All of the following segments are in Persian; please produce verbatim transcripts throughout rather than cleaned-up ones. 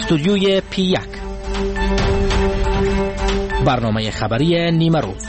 استودیوی پی یک، برنامه خبری نیمه روز.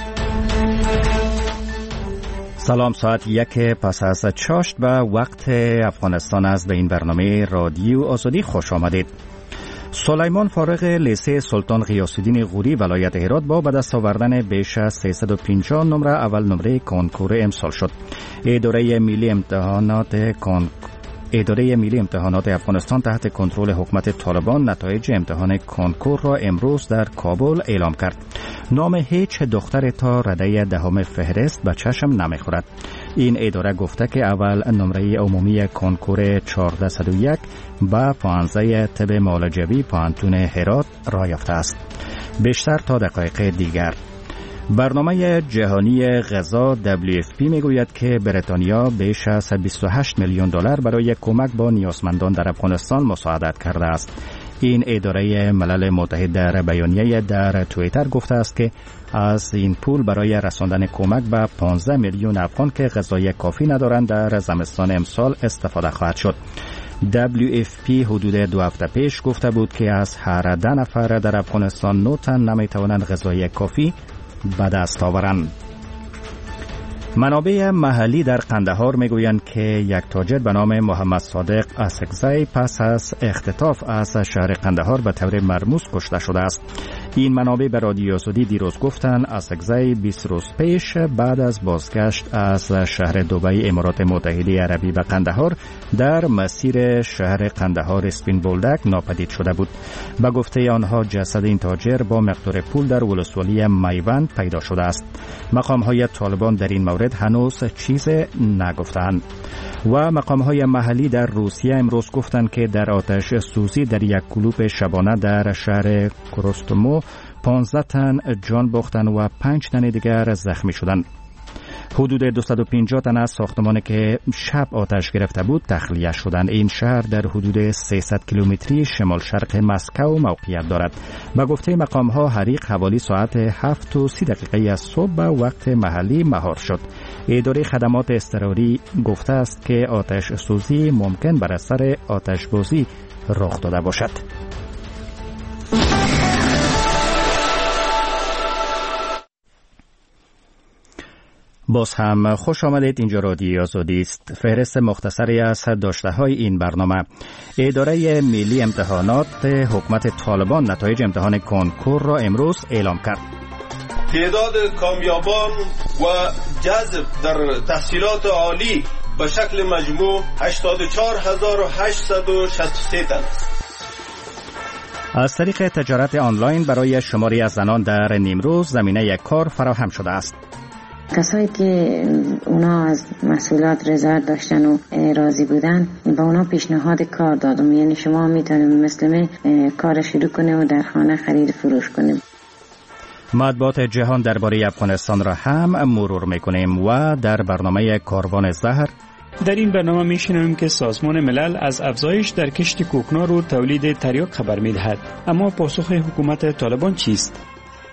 سلام، ساعت یک پس از چاشت به وقت افغانستان است. به این برنامه رادیو آزادی خوش آمدید. سلیمان فارغ لیسه سلطان غیاث‌الدین غوری ولایت هرات با به دست آوردن بیش از سیصد و پنجاه نمره اول نمره کنکور امسال شد. اداره ملی امتحانات کنکور اداره ملی امتحانات افغانستان تحت کنترل حکومت طالبان نتایج امتحان کنکور را امروز در کابل اعلام کرد. نام هیچ دختر تا رده دهم فهرست به چشم نمیخورد. این اداره گفته که اول نمره عمومی کنکور چهارصد و یک با پانزده طب معالجوی پانتون هرات را یافته است. بیشتر تا دقایق دیگر. برنامه جهانی غذا دبلیو اف پی میگوید که بریتانیا بیش از بیست و هشت میلیون دلار برای کمک با نیازمندان در افغانستان مساعدت کرده است. این اداره ملل متحد در بیانیه در توییتر گفته است که از این پول برای رساندن کمک به پانزده میلیون افغان که غذای کافی ندارند در زمستان امسال استفاده خواهد شد. دبلیو اف پی حدود دو هفته پیش گفته بود که از هر ده نفر در افغانستان نه تن نمیتوانند غذای کافی به دست آورند. منابع محلی در قندهار میگویند که یک تاجر به نام محمد صادق اسکزی پس از اختطاف از شهر قندهار به طور مرموز کشته شده است. این منابع به رادیو آزادی دیروز گفتند اسکزی بیست روز پیش بعد از بازگشت از شهر دبی امارات متحده عربی به قندهار در مسیر شهر قندهار اسپین بولدک ناپدید شده بود. به گفته آنها جسد این تاجر با مقدار پول در ولسوالی میوند پیدا شده است. مقام‌های طالبان در این مورد هنوز چیز نگفتند. و مقام‌های محلی در روسیه امروز گفتند که در آتش سوزی در یک کلوب شبانه در شهر کروستومو پانزده تن جان باختند و پنج تن دیگر زخمی شدند. حدود دویست و پنجاه تن از ساختمانی که شب آتش گرفته بود تخلیه شدند. این شهر در حدود سیصد کیلومتری شمال شرق مسکو موقعیت دارد. به گفته مقام‌ها حریق حوالی ساعت هفت و سی دقیقه از صبح به وقت محلی مهار شد. اداره خدمات اضطراری گفته است که آتش سوزی ممکن بر اثر آتش‌بازی رخ داده باشد. باز هم خوش آمدید. اینجا رادیو آزادی است. فهرست مختصری از داشته‌های این برنامه. اداره ملی امتحانات حکومت طالبان نتایج امتحان کنکور را امروز اعلام کرد. تعداد کامیابان و جذب در تحصیلات عالی به شکل مجموع هشتاد و چهار هزار و هشتصد و شصت و سه تن است. از طریق تجارت آنلاین برای شماری از زنان در نیمروز زمینه کار فراهم شده است. کسایی که اونا از مسئولیت رضایت داشتن و راضی بودن با اونا پیشنهاد کار دادم، یعنی شما میتونید مثل من کار شروع کنید و در خانه خرید فروش کنید. مطبوعات جهان درباره افغانستان را هم مرور میکنیم و در برنامه کاروان زهر در این برنامه میشنویم که سازمان ملل از افزایش در کشت کوکنار و تولید تریاک خبر میدهد. اما پاسخ حکومت طالبان چیست؟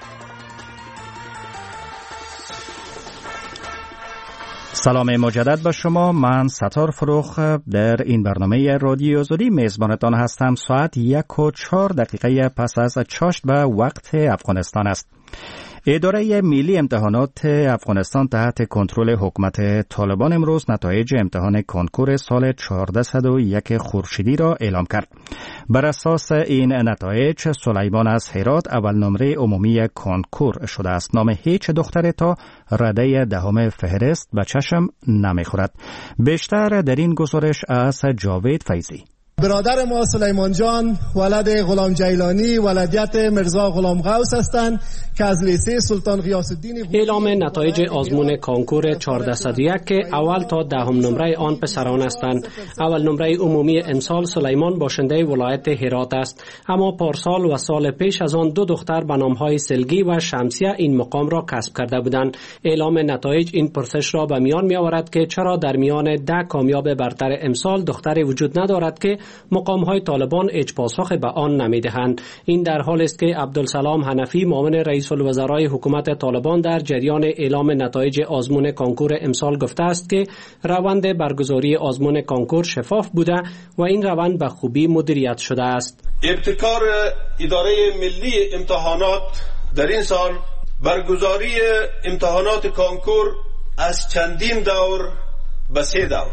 سلام مجدد به شما. من ستار فروخ در این برنامه رادیو آزادی میزبانتان هستم. ساعت یک و چهار دقیقه پس از چاشت به وقت افغانستان است. اداره ملی امتحانات افغانستان تحت کنترل حکومت طالبان امروز نتایج امتحان کنکور سال چهارصد و یک خورشیدی را اعلام کرد. بر اساس این نتایج سلیمان از هرات اول نمره عمومی کنکور شده است. نام هیچ دختر تا رده دهم فهرست به چشم نمیخورد. بیشتر در این گزارش از جاوید فیضی. برادر ما سلیمان جان ولد غلام جیلانی ولدیت مرزا غلام غوث هستند که از لیسه سلطان غیاث‌الدین اعلام نتایج آزمون کنکور چهارصد و یک که اول تا دهم نمره آن پسران هستند. اول نمره عمومی امسال سلیمان باشنده ولایت هرات است، اما پارسال و سال پیش از آن دو دختر به نام‌های سلگی و شمسیه این مقام را کسب کرده بودند. اعلام نتایج این پرسش را به میان می‌آورد که چرا در میان ده کامیاب برتر امسال دختری وجود ندارد که مقام‌های طالبان هیچ پاسخ به آن نمی‌دهند. این در حالی است که عبدالسلام حنفی معاون رئیس الوزرای حکومت طالبان در جریان اعلام نتایج آزمون کانکور امسال گفته است که روند برگزاری آزمون کانکور شفاف بوده و این روند به خوبی مدیریت شده است. ابتکار اداره ملی امتحانات در این سال برگزاری امتحانات کانکور از چندین دور به سه دور،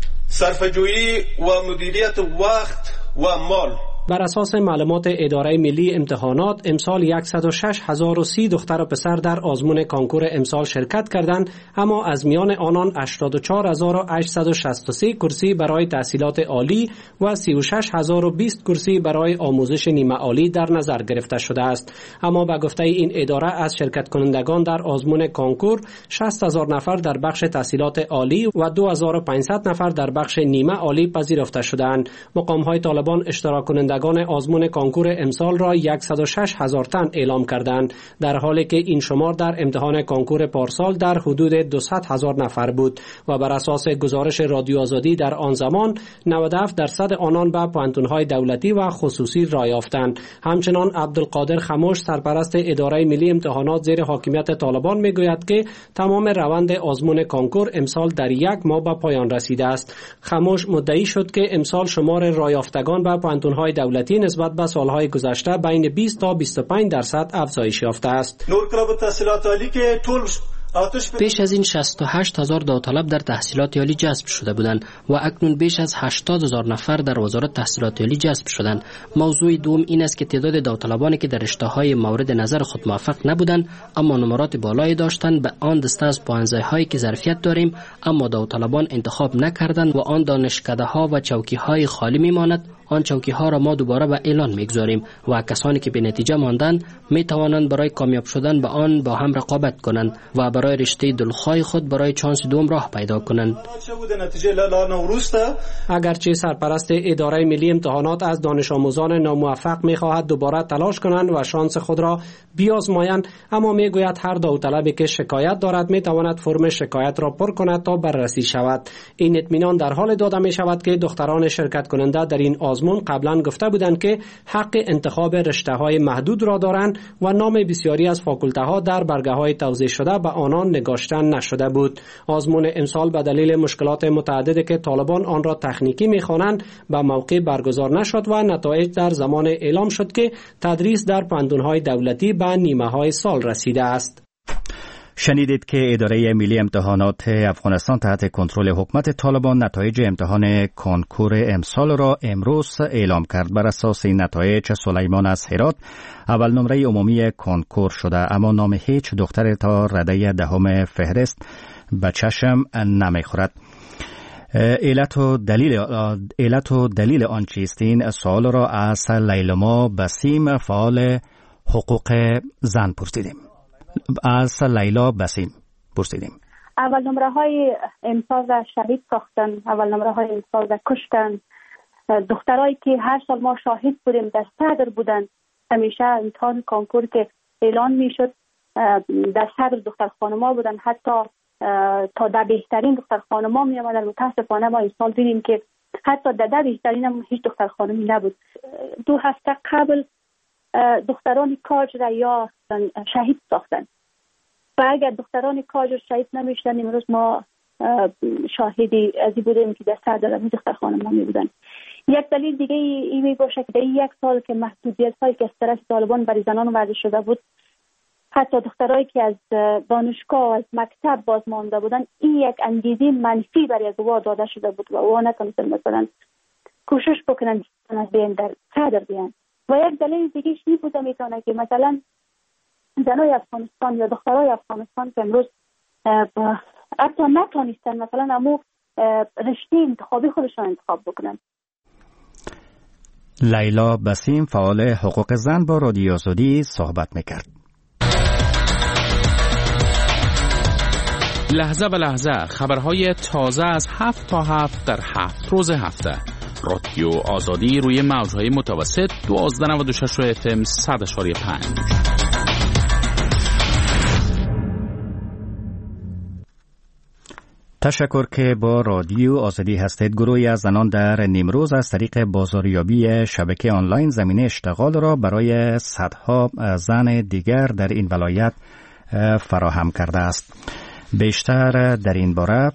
صرفه‌جویی و مدیریت وقت و مال. بر اساس معلومات اداره ملی امتحانات امسال صد و شش هزار و سی دختر و پسر در آزمون کانکور امسال شرکت کردند، اما از میان آنان هشتاد و چهار هزار و هشتصد و شصت و سه کرسی برای تحصیلات عالی و سی و شش هزار و بیست کرسی برای آموزش نیمه عالی در نظر گرفته شده است. اما به گفته این اداره از شرکت کنندگان در آزمون کانکور شصت هزار نفر در بخش تحصیلات عالی و دو هزار و پانصد نفر در بخش نیمه عالی پذیرفته شدند. مقام‌های طالبان اشتراک کنندگان آزمون کانکور امسال را صد و شش هزار تن اعلام کردند، در حالی که این شمار در امتحان کانکور پارسال در حدود دویست هزار نفر بود و بر اساس گزارش رادیو آزادی در آن زمان نود و هفت درصد آنان به پوانتون‌های دولتی و خصوصی رای یافتند. همچنان عبدالقادر خموش سرپرست اداره ملی امتحانات زیر حاکمیت طالبان میگوید که تمام روند آزمون کانکور امسال در یک ماه به پایان رسیده است. خموش مدعی شد که امسال شمار رای یافتگان به پوانتون‌های دولتی نسبت به سالهای گذشته بین بیست تا بیست و پنج درصد افزایش یافته است. نور کلاب تحصیلات عالی که طول بیش از این شصت و هشت هزار داوطلب در تحصیلات عالی جذب شده بودند و اکنون بیش از هشتاد هزار نفر در وزارت تحصیلات عالی جذب شدند. موضوع دوم این است که تعداد داوطلبانی که در رشته‌های مورد نظر خود موفق نبودند اما نمرات بالایی داشتند به آن دسته از پانزده‌هایی که ظرفیت داریم اما داوطلبان انتخاب نکردند و آن دانشکده‌ها و چوکی‌های خالی می‌ماند. آن چوکی‌ها را ما دوباره به اعلان می‌گذاریم و کسانی که به نتیجه ماندند می‌توانند برای کامیاب شدن به آن با هم رقابت کنند و برای رشته دلخواه خود برای چانس دوم راه پیدا کنند. اگرچه سرپرست اداره ملی امتحانات از دانش آموزان ناموفق می‌خواهد دوباره تلاش کنند و شانس خود را بیازمایند، اما می‌گوید هر داوطلبی که شکایت دارد می‌تواند فرم شکایت را پر کند تا بررسی شود. این اطمینان در حال داده می‌شود که دختران شرکت کننده در این آزمون قبلا گفته بودند که حق انتخاب رشته‌های محدود را دارند و نام بسیاری از فاکولته‌ها در برگه‌های توزیع شده به آنان نگاشته نشده بود. آزمون امسال به دلیل مشکلات متعددی که طالبان آن را تکنیکی می‌خوانند به موقع برگزار نشد و نتایج در زمان اعلام شد که تدریس در پوانتون‌های دولتی به نیمه‌های سال رسیده است. شنیدید که اداره ملی امتحانات افغانستان تحت کنترل حکومت طالبان نتایج امتحان کانکور امسال را امروز اعلام کرد. بر اساس این نتایج سلیمان از هرات اول نمره عمومی کانکور شده، اما نام هیچ دختر تا رده دهم فهرست به چشم نمیخورد. علت و دلیل علت و دلیل آن چیست؟ این سوال را از لیلما بسیم فعال حقوق زن پرسیدیم. از لیلا بسیم پرسیدیم. اول نمره های امسال را شهید ساختن، اول نمره های امسال را کشتن. دخترایی که هر سال ما شاهد بودیم در صدر بودن، همیشه امتحان کانکور که اعلان می شد در صدر دختر خانما بودن، حتی تا در بهترین دختر خانما می آمدن. متاسفانه ما امسال دیدیم که حتی در در بهترین هم هیچ دختر خانمی نبود. دو هفته قبل دختران کاج را یا شهید ساختن و اگر دختران کاج را شهید نمیشدن امروز ما شاهدی ازی بودیم که در صدر از دختر خانم می بودن. یک دلیل دیگه ای می باشه که در یک سال که محدودیت هایی که از طرف طالبان برای زنان وضع شده بود، حتی دخترایی که از دانشگاه و از مکتب باز مانده بودن، این یک انگیزه منفی برای گواه داده شده بود و او نتونستن مثلا کوشش بکنن از بین در صدر بیان. و یک دلیل دیگه این بوده میتونه که مثلا زنای افغانستان یا دخترای افغانستان که امروز حتی نتونستن مثلا امو رشته انتخابی خودشان انتخاب بکنن. لیلا بسیم فعال حقوق زن با رادیو آزادی صحبت میکرد. لحظه به لحظه خبرهای تازه از هفت تا هفت در هفت روز هفته. رادیو آزادی روی موجهای متوسط دوازده نود و شش اف ام صد اشاری پنج. تشکر که با رادیو آزادی هستید. گروهی از زنان در نیمروز از طریق بازاریابی شبکه آنلاین زمینه اشتغال را برای صدها زن دیگر در این ولایت فراهم کرده است. بیشتر در این باره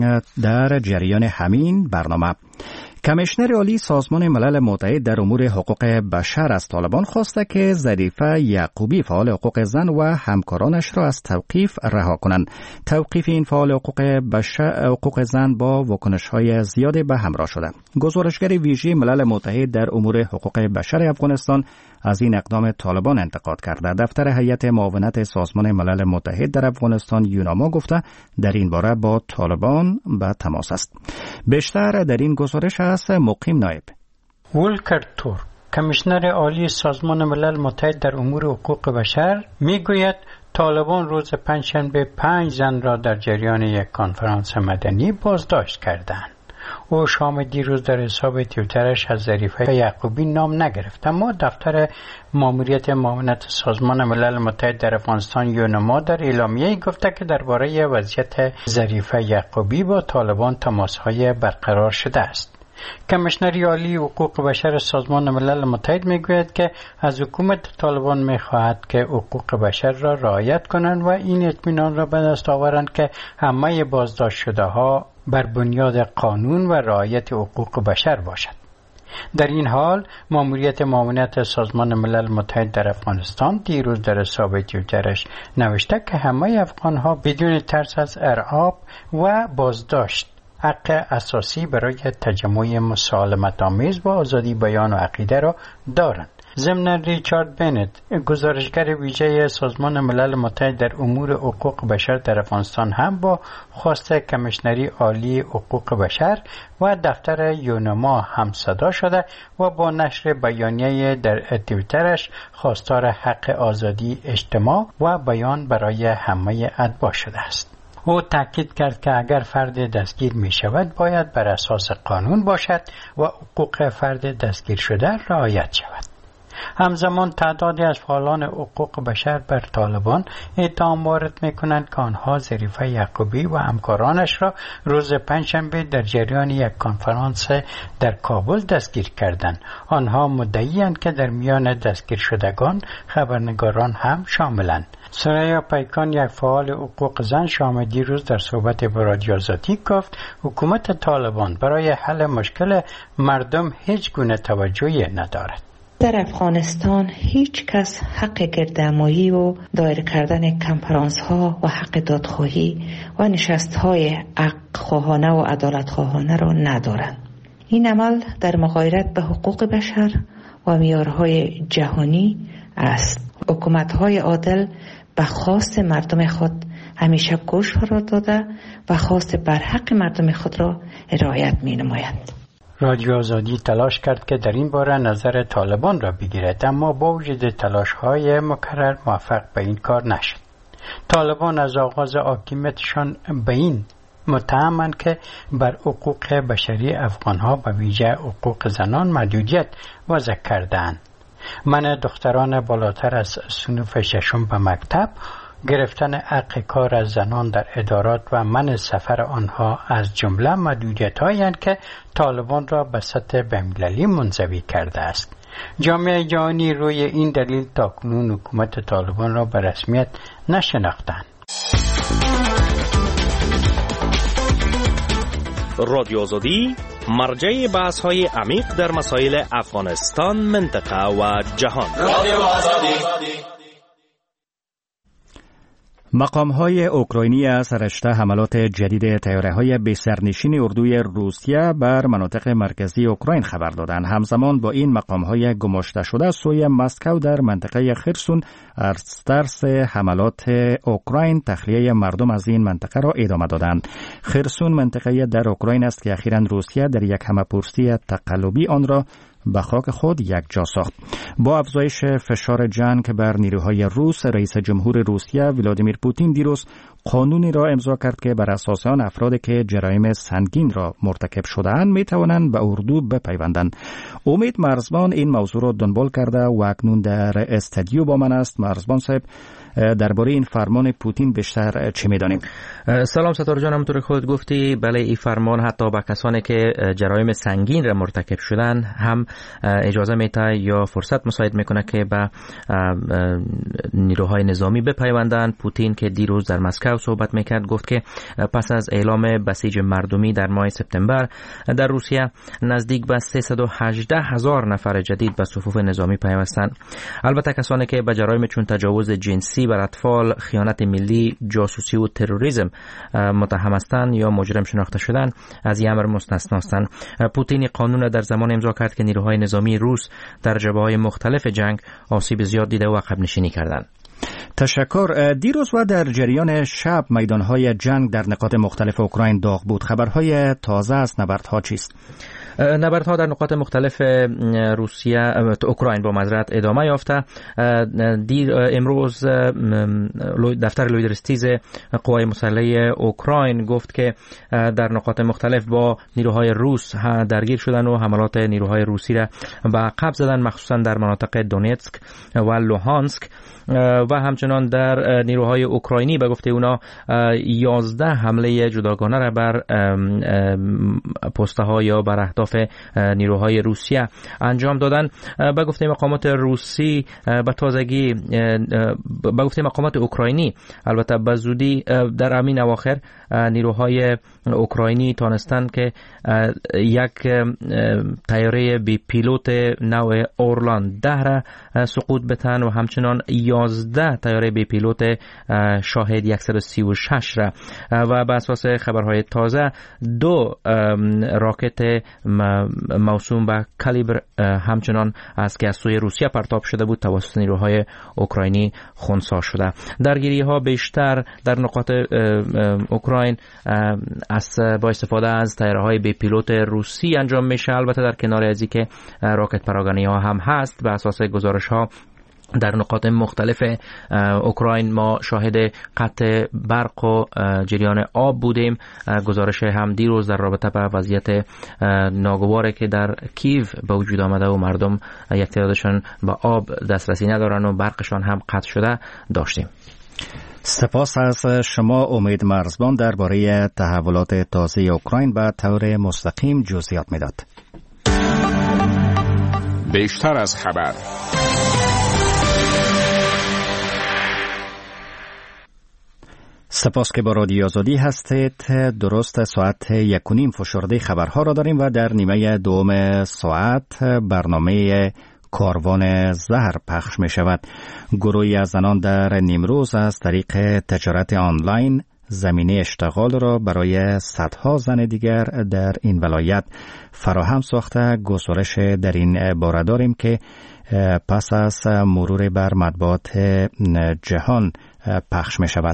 در جریان همین برنامه. کمیشنر عالی سازمان ملل متحد در امور حقوق بشر از طالبان خواسته که ظریفه یعقوبی فعال حقوق زن و همکارانش را از توقیف رها کنند. توقیف این فعال حقوق بشر حقوق زن با واکنش‌های زیادی به همراه شده. گزارشگر ویژه ملل متحد در امور حقوق بشر افغانستان از این اقدام طالبان انتقاد کرده. دفتر هیئت معاونت سازمان ملل متحد در افغانستان یوناما گفته در این باره با طالبان به تماس است. بیشتر در این گزارش است مقیم نایب. ولکر تور، کمیشنر عالی سازمان ملل متحد در امور حقوق بشر میگوید طالبان روز پنجشنبه پنج زن را در جریان یک کنفرانس مدنی بازداشت کردند. او شام دیروز در حساب توییترش از ظریفه یعقوبی نام نگرفت، اما دفتر ماموریت معاونت سازمان ملل متحد در افغانستان یونما در اعلامیه‌ای گفته که درباره وضعیت ظریفه یعقوبی با طالبان تماس‌های برقرار شده است. کمیشنر عالی حقوق بشر سازمان ملل متحد میگوید که از حکومت طالبان میخواهد که حقوق بشر را رعایت کنند و این اطمینان را به دست آورند که همه بازداشت شده ها بر بنیاد قانون و رعایت حقوق بشر باشد. در این حال ماموریت معاونت سازمان ملل متحد در افغانستان دیروز در حساب توییترش نوشته که همه افغان‌ها بدون ترس از ارهاب و بازداشت حق اساسی برای تجمع مسالمت آمیز با آزادی بیان و عقیده را دارند. ضمن ریچارد بنت، گزارشگر ویژه سازمان ملل متحد در امور حقوق بشر در افغانستان هم با خواست کمیشنری عالی حقوق بشر و دفتر یونما همصدا شده و با نشر بیانیه در توییترش خواستار حق آزادی اجتماع و بیان برای همه اتباع شده است. او تاکید کرد که اگر فرد دستگیر می شود باید بر اساس قانون باشد و حقوق فرد دستگیر شده رعایت شود. همزمان تعدادی از فعالان حقوق بشر بر طالبان اتهام وارد می کنند که آنها ظریفه یعقوبی و همکارانش را روز پنجشنبه در جریان یک کنفرانس در کابل دستگیر کردند. آنها مدعی‌اند که در میان دستگیر شدگان خبرنگاران هم شاملند. سریا پیکان، یک فعال حقوق زن، شام دیروز در صحبت با رادیو آزادی گفت حکومت طالبان برای حل مشکل مردم هیچ گونه توجهی ندارد. در افغانستان هیچ کس حق گردهمایی و دایر کردن کنفرانس ها و حق دادخواهی و نشست های حق خواهانه و عدالت خواهانه را ندارند. این عمل در مغایرت به حقوق بشر و معیارهای جهانی است. حکومت های عادل به خواست مردم خود همیشه گوش را داده و خواست بر حق مردم خود را رعایت می نمایند. رادیو آزادی تلاش کرد که در این باره نظر طالبان را بگیرد، اما با وجود تلاش‌های مکرر موفق به این کار نشد. طالبان از آغاز حاکمیتشان به این متهمند که بر حقوق بشری افغان‌ها و ویژه حقوق زنان محدودیت وضع کردند. من دختران بالاتر از صنف ششم به مکتب، گرفتن حق کار از زنان در ادارات و منع سفر آنها از جمله محدودیت‌هایی هستند که طالبان را به سطح بین‌المللی منزوی کرده است. جامعه جهانی روی این دلیل تاکنون حکومت طالبان را به رسمیت نشناختند. رادیو آزادی مرجع بحث‌های عمیق در مسائل افغانستان، منطقه و جهان. رادیو آزادی. مقام‌های اوکراینی از رشته حملات جدید طیاره‌های بی‌سرنشین اردوی روسیه بر مناطق مرکزی اوکراین خبر دادند. همزمان با این مقام‌های گماشته شده سوی مسکو در منطقه خرسون از ترس حملات اوکراین تخلیه مردم از این منطقه را ادامه دادند. خرسون منطقه در اوکراین است که اخیراً روسیه در یک همه‌پرسی تقلبی آن را به خاک خود یک جا ساخت. با افزایش فشار جنگ بر نیروهای روس، رئیس جمهور روسیه ولادیمیر پوتین دیروز قانونی را امضا کرد که بر اساس آن افرادی که جرایم سنگین را مرتکب شده‌اند می توانند به اردو بپیوندند. امید مرزبان این موضوع را دنبال کرده و اکنون در استودیو با من است. مرزبان صاحب، درباره این فرمان پوتین بیشتر چه می‌دانید؟ سلام ستاره جان، همونطور که خودت گفتی بله این فرمان حتی به کسانی که جرایم سنگین را مرتکب شدن هم اجازه میده یا فرصت مساعد میکنه که به نیروهای نظامی بپیوندن. پوتین که دیروز در مسکو صحبت میکرد گفت که پس از اعلام بسیج مردمی در ماه سپتامبر در روسیه نزدیک به سیصد و هجده هزار نفر جدید به صفوف نظامی پیوستند. البته کسانی که به جرایم چون تجاوز جنسی بر اطفال، خیانت ملی، جاسوسی و تروریسم متهم هستند یا مجرم شناخته شدن از این امر مستثنا هستند. پوتین قانون در زمان امضا کرد که نیروهای نظامی روس در جبهه‌های مختلف جنگ آسیب زیاد دیده و عقب نشینی کردند. تشکر. دیروز و در جریان شب میدانهای جنگ در نقاط مختلف اوکراین داغ بود. خبرهای تازه از نبردها چیست؟ نبردها در نقاط مختلف روسیه اوکراین با معذرت ادامه یافته. دیر امروز دفتر لویدرستیز قوای مسلحه اوکراین گفت که در نقاط مختلف با نیروهای روس درگیر شدن و حملات نیروهای روسی را به عقب زدن، مخصوصا در مناطق دونتسک و لوهانسک و همچنان در نیروهای اوکراینی به گفته اونا یازده حمله جداگانه را بر پسته ها یا بر اهداف نیروهای روسیه انجام دادن. به گفته مقامات روسی به تازگی به گفته مقامات اوکراینی البته به زودی در همین اواخر نیروهای اوکراینی تانستند که یک طیاره بی پیلوت نوع اورلان ده را سقوط بدن و همچنان یازده طیاره بی پیلوت شاهد صد و سی و شش را و بر اساس خبرهای تازه دو راکت موسوم به کالیبر همچنان از که از سوی روسیه پرتاب شده بود توسط نیروهای اوکراینی خنثی شده. درگیری ها بیشتر در نقاط اوکراین از با استفاده از طیاره‌های بی پیلوت روسی انجام میشه. البته در کنار از اینکه راکت پراگنی ها هم هست، به اساس گزارش ها در نقاط مختلف اوکراین ما شاهد قطع برق و جریان آب بودیم. گزارش هم دیروز در رابطه با وضعیت ناگواری که در کیو به وجود آمده و مردم یک تعدادشان با آب دسترسی ندارن و برقشان هم قطع شده داشتیم. سپاس از شما امید مرزبان درباره تحولات تازه اوکراین به طور مستقیم جزئیات میداد. بیشتر از خبر. سپاس که با رادیو آزادی هستید. درست ساعت یک و نیم فشرده خبرها را داریم و در نیمه دوم ساعت برنامه کاروان زهر پخش می شود. گروهی از زنان در نیمروز از طریق تجارت آنلاین زمینه اشتغال را برای صدها زن دیگر در این ولایت فراهم ساخته. گزارش در این باره داریم که پس از مرور بر مطبوعات جهان پخش می شود.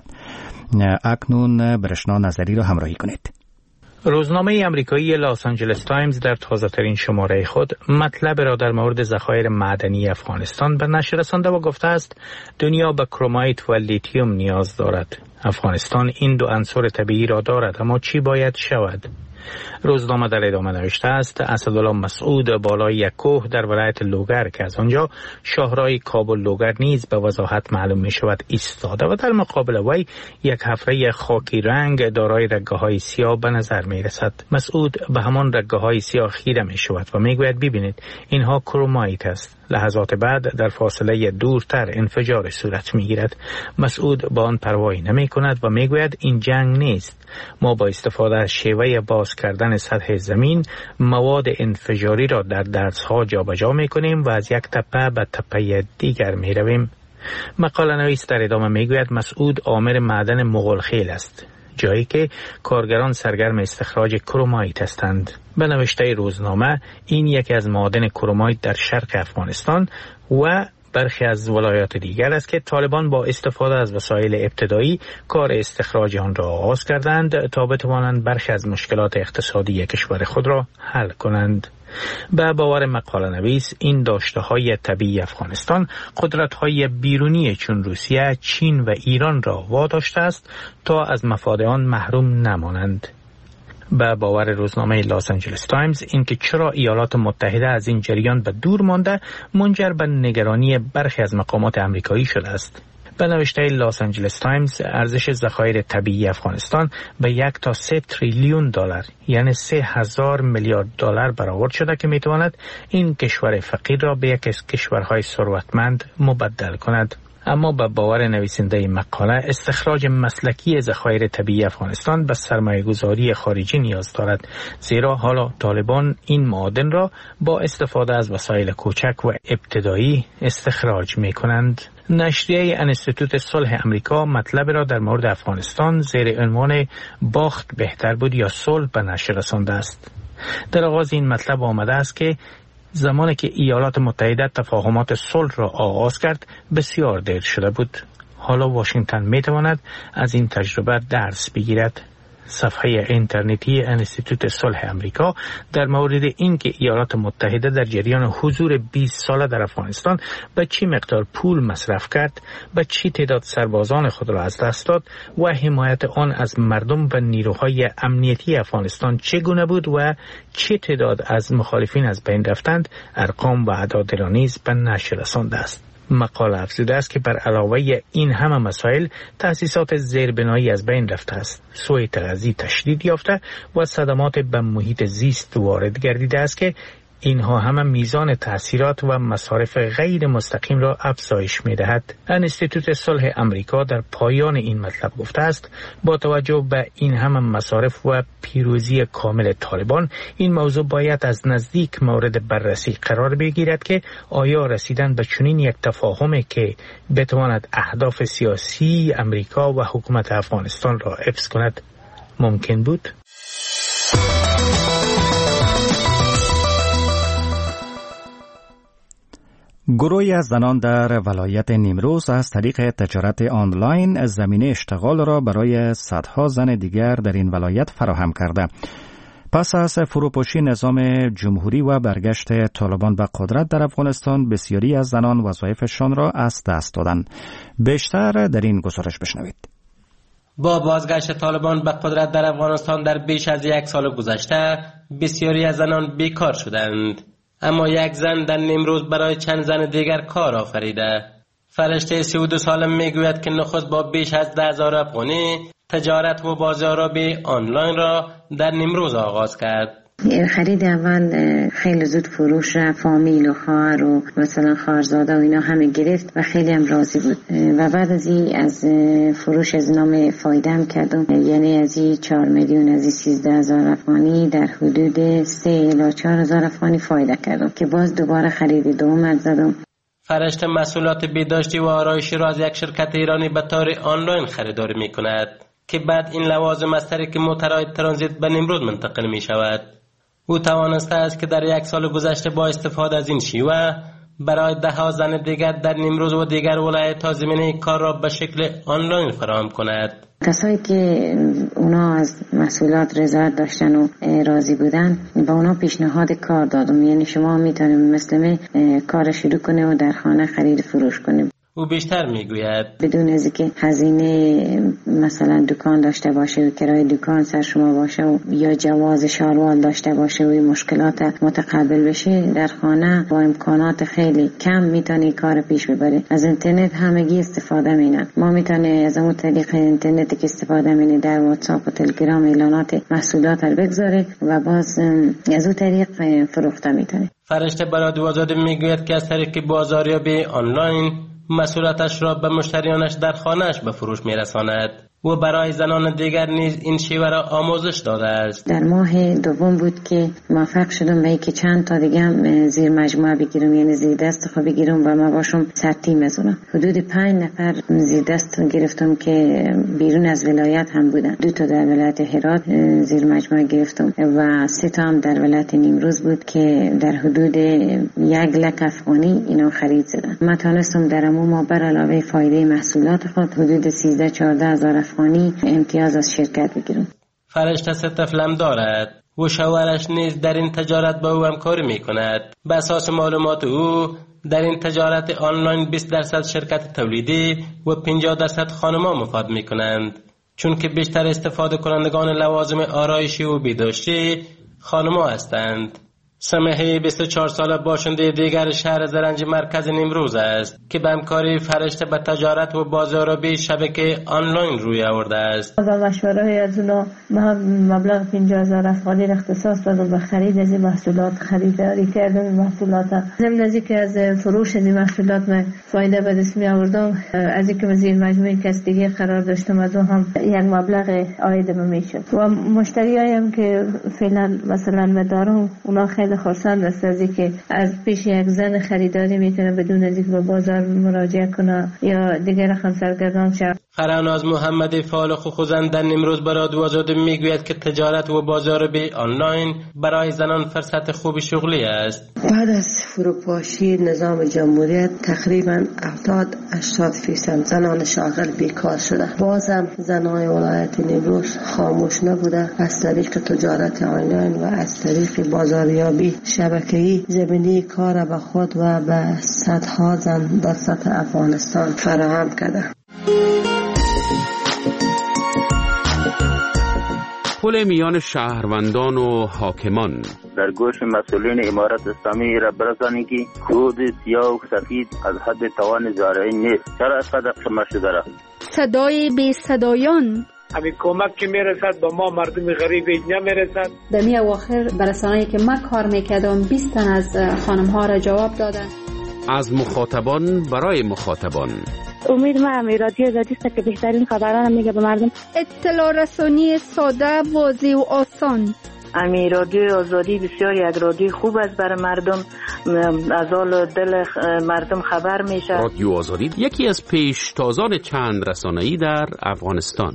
اکنون برشنا نظری را همراهی کنید. روزنامه امریکایی لاس آنجلس تایمز در تازه ترین شماره خود مطلب را در مورد ذخایر معدنی افغانستان به نشر رسانده و گفته است دنیا به کرومایت و لیتیوم نیاز دارد. افغانستان این دو عنصر طبیعی را دارد، اما چی باید شود؟ روزنامه در ادامه نوشته است اسدالله مسعود بالای یک کوه در ولایت لوگر که از آنجا شاهراه کابل لوگر نیز به وضاحت معلوم می شود ایستاده و در مقابل وی یک حفره خاکی رنگ دارای رگه های سیاه به نظر می رسد. مسعود به همان رگه های سیاه خیره می شود و می گوید ببینید اینها کرومایت است. لحظات بعد در فاصله دورتر انفجار صورت می گیرد. مسعود با آن پروایی نمی کند و می گوید این جنگ نیست. ما با استفاده از شیوه باز کردن سطح زمین مواد انفجاری را در درس‌ها جابجا می کنیم و از یک تپه به تپه دیگر می رویم. مقاله نویس در ادامه می گوید مسعود آمر معدن مغولخیل است، جایی که کارگران سرگرم استخراج کرومایت هستند. به نوشته روزنامه این یکی از معادن کرومایت در شرق افغانستان و برخی از ولایات دیگر است که طالبان با استفاده از وسایل ابتدایی کار استخراج آن را آغاز کردند تا بتوانند برخی از مشکلات اقتصادی کشور خود را حل کنند. به باور مقاله نویس این داشته‌های طبیعی افغانستان قدرت‌های بیرونی چون روسیه، چین و ایران را واداشته است تا از مفاد آن محروم نمانند. به باور روزنامه لاس آنجلس تایمز اینکه چرا ایالات متحده از این جریان به دور مانده منجر به نگرانی برخی از مقامات آمریکایی شده است. به نوشته لس آنجلس تایمز ارزش ذخایر طبیعی افغانستان به یک تا سه تریلیون دلار یعنی سه هزار میلیارد دلار برآورد شده که میتواند این کشور فقیر را به یکی از کشورهای ثروتمند مبدل کند. اما به باور نویسنده مقاله استخراج مسلکی ذخایر طبیعی افغانستان به سرمایه‌گذاری خارجی نیاز دارد، زیرا حالا طالبان این معادن را با استفاده از وسایل کوچک و ابتدایی استخراج می کنند. نشریه انستیتوت صلح امریکا مطلب را در مورد افغانستان زیر عنوان باخت بهتر بود یا صلح به نشر رسانده است. در آغاز این مطلب آمده است که زمانی که ایالات متحده تفاهمات صلح را آغاز کرد بسیار دیر شده بود. حالا واشنگتن می تواند از این تجربه درس بگیرد. صفحه اینترنتی انستیتوت صلح امریکا در مورد اینکه ایالات متحده در جریان حضور بیست ساله در افغانستان به چی مقدار پول مصرف کرد، به چی تعداد سربازان خود را از دست داد و حمایت آن از مردم و نیروهای امنیتی افغانستان چگونه بود و چه تعداد از مخالفین از بین رفتند، ارقام و اعداد را نیز به نشر رسانده است. مقاله افزوده است که بر علاوه این همه مسائل تأسیسات زیربنایی از بین رفته است، سوء تغذیه تشدید یافته و صدمات به محیط زیست وارد گردیده است که اینها همه میزان تأثیرات و مصارف غیر مستقیم را افزایش می دهد. انستیتوت صلح امریکا در پایان این مطلب گفته است با توجه به این همه مصارف و پیروزی کامل طالبان، این موضوع باید از نزدیک مورد بررسی قرار بگیرد که آیا رسیدن به چنین یک تفاهمی که بتواند اهداف سیاسی امریکا و حکومت افغانستان را حفظ کند ممکن بود؟ گروهی از زنان در ولایت نیمروز از طریق تجارت آنلاین زمینه اشتغال را برای صدها زن دیگر در این ولایت فراهم کرده. پس از فروپاشی نظام جمهوری و برگشت طالبان به قدرت در افغانستان، بسیاری از زنان وظایفشان را از دست دادند. بیشتر در این گزارش بشنوید. با بازگشت طالبان به قدرت در افغانستان در بیش از یک سال گذشته، بسیاری از زنان بیکار شدند. اما یک زن در نیمروز برای چند زن دیگر کار آفریده. فرشته سی و دو ساله میگوید که نخست با بیش از ده هزار افغانی تجارت و بازاریابی آنلاین را در نیمروز آغاز کرد. خرید اول خیلی زود فروش را فامیل و خواهر و مثلا خواهرزاده و اینا همه گرفت و خیلی هم راضی بود. و بعد از این از فروش از نام فایده هم کردم، یعنی از این چهار میلیون از این سیزده هزار افغانی در حدود سه الی چهار هزار افغانی فایده کردم که باز دوباره خرید دوم زدم. فرشته مسئولات بهداشتی و آرایشی را از یک شرکت ایرانی به طور آنلاین خریداری می کند که بعد این لوازم از طریق موترهای ترانزیت به نیمروز منتقل می شود. او توانسته است که در یک سال گذشته با استفاده از این شیوه برای ده ها زن دیگر در نیمروز و دیگر ولایت‌ها زمینه کار را به شکل آنلاین فراهم کند. کسایی که اونا از مسئولات رضایت داشتن و راضی بودن با اونا پیشنهاد کار دادم، یعنی شما میتونید مثل من کار شروع کنه و در خانه خرید فروش کنه. او بیشتر میگوید بدون از اینکه هزینه مثلا دکان داشته باشه و کرایه دکان سر شما باشه و یا جواز شاروال داشته باشه و مشکلات متقابل بشه، در خانه با امکانات خیلی کم میتونی کار پیش ببره. از اینترنت همگی استفاده مینن. ما میتونی از اون طریق اینترنتی که استفاده مینه در واتساپ و تلگرام اعلانات محصولات رو بگذاره و باز از اون طریق فروخته میتونه. فرشته برادو آزاد میگوید که از طریق بازاریابی آنلاین مسئولیتش را به مشتریانش در خانهش به فروش میرساند و برای زنان دیگر نیز این شیوه را آموزش داده است. در ماه دوم بود که موفق شدم به اینکه چند تا دیگه هم زیر مجموعه بگیرم، یعنی زیر دست خود بگیرم و ما باشم سرتی مزونم. حدود پنج نفر زیر دست گرفتم که بیرون از ولایت هم بودن. دو تا در ولایت هرات زیر مجموعه گرفتم و سه تا هم در ولایت نیمروز بود که در حدود یک لک افغانی اینا خرید زدن. من تونستم در ما بر علاوه فایده محصولات خود حدود سیزده چهارده هزار افغانی امتیاز از شرکت بگیرم. فرشته سه طفلم دارد و شوهرش نیز در این تجارت با او همکاری می کند. به اساس معلومات او در این تجارت آنلاین بیست درصد شرکت تولیدی و پنجاه درصد خانم‌ها مفاد می کنند، چون که بیشتر استفاده کنندگان لوازم آرایشی و بهداشتی خانم‌ها هستند. سمیحه بیست و چهار ساله باشنده دیگر شهر زرنج مرکز نیمروز است که به همکاری فرشته به تجارت و بازاریابی شبکه آنلاین روی آورده است. با مشوره از اونا مبلغ پنجاه هزار افغانی اختصاص دادم به خرید از این محصولات، خریداری کردم این محصولات. ضمن از اینکه از فروش این محصولات من فایده به دست می آوردم، از اینکه از این مجموعه کسبی قرار داشتم از هم یک مبلغ عاید میشد و مشتریایی هم که فعلا مثلا مدارم اونا خیلی خرسند است از اینکه از پیش یک زن خریداری میتونه بدون از اینکه به بازار مراجعه کنه یا دیگر رقم سرگردان شه. خراناز محمد فعال خوخوزن در نیمروز برای رادیو آزادی میگوید که تجارت و بازاریابی آنلاین برای زنان فرصت خوب شغلی است. بعد از فروپاشی نظام جمهوریت تقریبا هفتاد هشتاد فیصد زنان شاغل بیکار شده. بازم زنان ولایت نیمروز خاموش نبوده. از طریق تجارت آنلاین و از طریق بازاریابی شبکه‌ای زمینی کار به خود و به صدها زن در سطح افغانستان فراهم کرده. پل میان شهروندان و حاکمان در گوش مسئولین امارت اسلامی را برسانی که خود سیاه و سفید از حد توان زارعی نیست. چرا اینقدر شما شده را؟ صدای بی صدایان همین کمک که میرسد با ما مردم غریب نمیرسد. در می اواخر برسانه‌ای که من کار میکردم بیست تن از خانم ها را جواب دادن. از مخاطبان برای مخاطبان. امید ما هم رادیو آزادی است که بهترین خبران میگه به مردم. اطلاع رسانی ساده، واضح و آسان. امی رادیو آزادی بسیار یک رادیو خوب است برای مردم، از حال دل مردم خبر میشه. رادیو آزادی یکی از پیشتازان چند رسانه‌ای در افغانستان.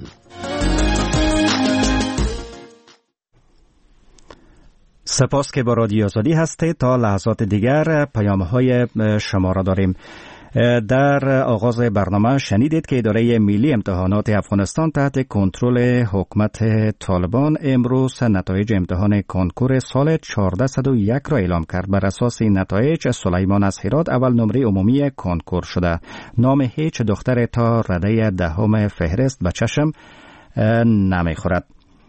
سپاس که با رادیو آزادی هستید. تا لحظات دیگر پیام‌های شما را داریم. در آغاز برنامه شنیدید که اداره ملی امتحانات افغانستان تحت کنترل حکومت طالبان امروز نتایج امتحان کنکور سال چهارصد و یک را اعلام کرد. بر اساس این نتایج سلیمان از هرات اول نمره عمومی کنکور شده. نام هیچ دختر تا رده دهم فهرست به چشم نمیخورد.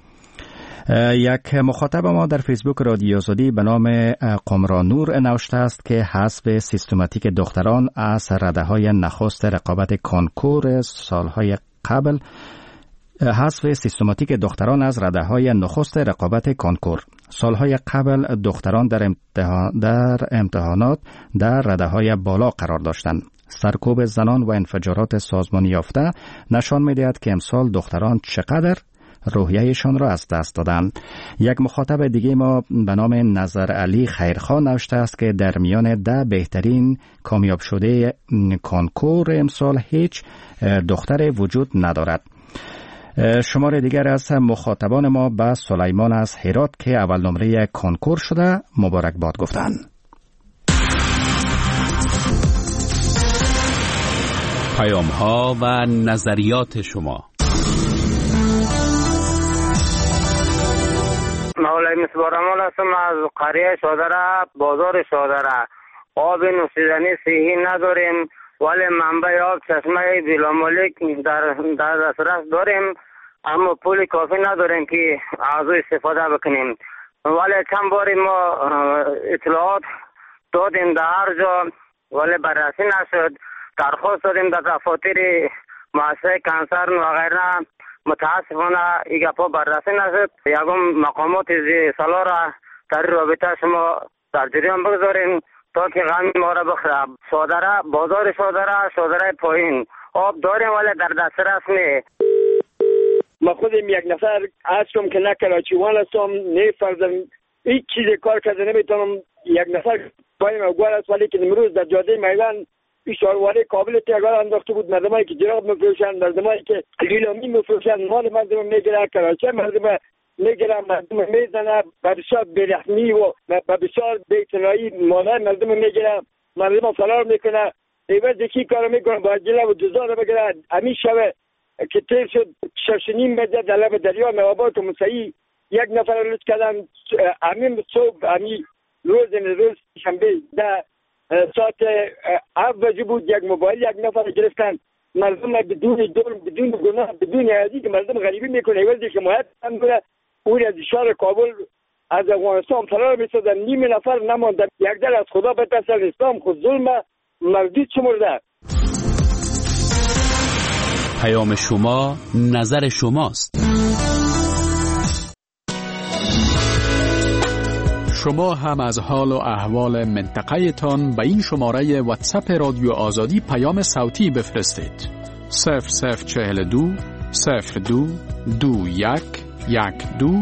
یک مخاطب ما در فیسبوک رادیو آزادی به نام قمرانور نوشته است که حذف سیستماتیک دختران از رده‌های نخست رقابت کنکور سالهای قبل حذف سیستماتیک دختران از رده‌های نخست رقابت کنکور سالهای قبل دختران در, امتحان در امتحانات در رده‌های بالا قرار داشتند. سرکوب زنان و انفجارات سازمانی یافته نشان می‌دهد که امسال دختران چقدر روحیه‌شان را از دست دادند. یک مخاطب دیگه ما به نام نظر علی خیرخان نوشته است که در میان ده بهترین کامیاب شده کنکور امسال هیچ دختر وجود ندارد. شماره دیگر از مخاطبان ما به سلیمان از هرات که اول نمره کنکور شده مبارکباد گفتند. پیام‌ها و نظریات شما. مولای مصباح‌رحمان هستم از قریه شادره، بازار شادره. آب نوشیدنی صحی نداریم ولی منبع آب چشمه بلامالک در در دسترس داریم، اما پول کافی نداریم که از او استفاده بکنیم. ولی چند باری ما اطلاعات دادیم در هر جا ولی بررسی نشد. درخواست دادیم در دفاتر مؤسسه کنسرن و غیره، متاسفانه این گپا بررسی نشد. یکم مقامات سالا را در رابطه شما در جریان بگذارین تا که غم ما را بخوره. شادره، بازار شادره، شادره پایین آب داریم ولی در دسترس نیست. ما خودم یک نفر هستم که نه کراچیوان هستم، نه فرزم هیچ چیز کار کرده نمیتونم. یک نفر بایم اوگوار است ولی که امروز در جاده میدان اشارواره کابل تیگار انداخته بود. مردمایی که جراب میفروشن، مردمایی که لیلامی میفروشن، مال مردم میگیره، کراچی مردم میگیره، مردم میزنه، به بسیار بیرحمی و به بسیار بی‌اعتنایی مالای مردم میگیره، مردم فرار میکنه. ایوه دیکی کارو میکنه با جله و دوزار رو بگیره. همین شبه که تیر شد شش نیم بجه در لب دریا نوابات و مسیحی یک نفر رو لوت کردن. همین صبح همین روز روز شنبه ده ساعت هفت بجه بود یک موبایل یک نفر گرفتن. مردم بدون دور بدون گناه بدون عزیز که مردم غریبی میکنه ایوز حمایت هم کنه. اون از شهر کابل از افغانستان فرار می‌شدن، نیم نفر نماندن. یک در از خدا بترسن، اسلام خود ظلم مردود شمرده. پیام شما نظر شماست. شما هم از حال و احوال منطقه تان به این شماره واتساپ رادیو آزادی پیام صوتی بفرستید. صفر صفر چهل و دو صفر دو دو یک یک دو